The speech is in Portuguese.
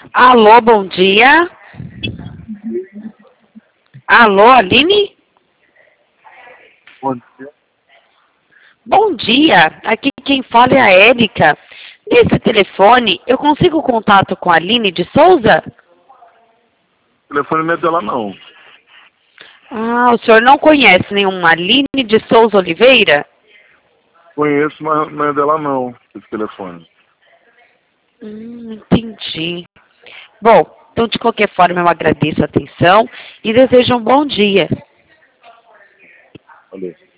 Alô, bom dia. Alô, Aline? Bom dia. Bom dia. Aqui quem fala é a Érica. Nesse telefone, eu consigo contato com a Aline de Souza? O telefone não é dela, não. Ah, o senhor não conhece nenhuma Aline de Souza Oliveira? Conheço, mas não é dela, não, esse telefone. Entendi. Bom, então de qualquer forma eu agradeço a atenção e desejo um bom dia. Valeu.